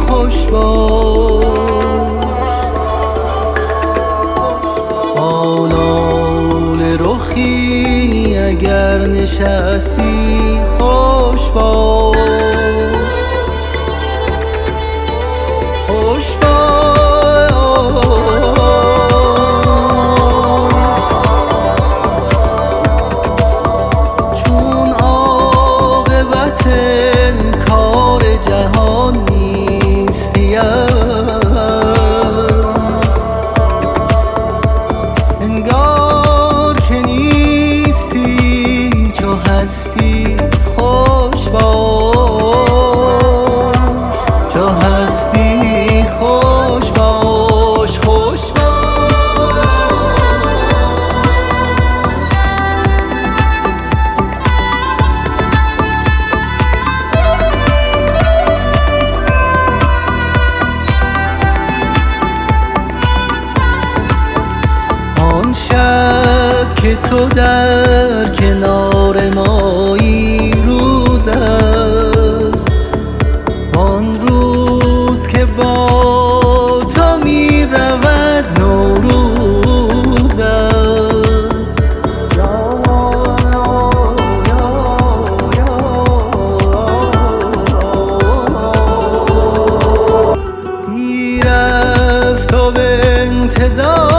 خوش باش. آلال رخی اگر نشستی خوش باش. خوش باش چون عاقبت کار جهان نیستی است. انگار که نیستی چو هستی خوش باش. چو هستی خوش باش. خوش آن شب که تو در کنار مایی روز است. آن روز که با تو می رود نوروز است. می رفت و به انتظار